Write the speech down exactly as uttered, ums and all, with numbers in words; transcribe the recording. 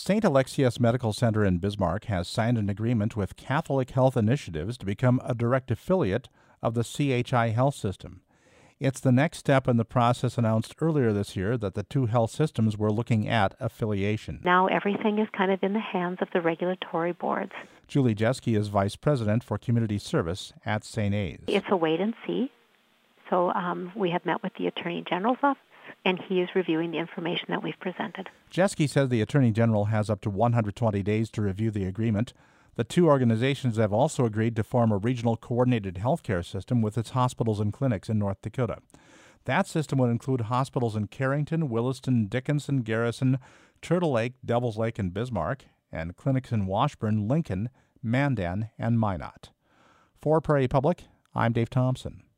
Saint Alexius Medical Center in Bismarck has signed an agreement with Catholic Health Initiatives to become a direct affiliate of the C H I Health System. It's the next step in the process announced earlier this year that the two health systems were looking at affiliation. Now everything is kind of in the hands of the regulatory boards. Julie Jeske is Vice President for Community Service at Saint A's. It's a wait and see. So um, we have met with the Attorney General's office, and he is reviewing the information that we've presented. Jeske says the Attorney General has up to one hundred twenty days to review the agreement. The two organizations have also agreed to form a regional coordinated healthcare system with its hospitals and clinics in North Dakota. That system would include hospitals in Carrington, Williston, Dickinson, Garrison, Turtle Lake, Devils Lake, and Bismarck, and clinics in Washburn, Lincoln, Mandan, and Minot. For Prairie Public, I'm Dave Thompson.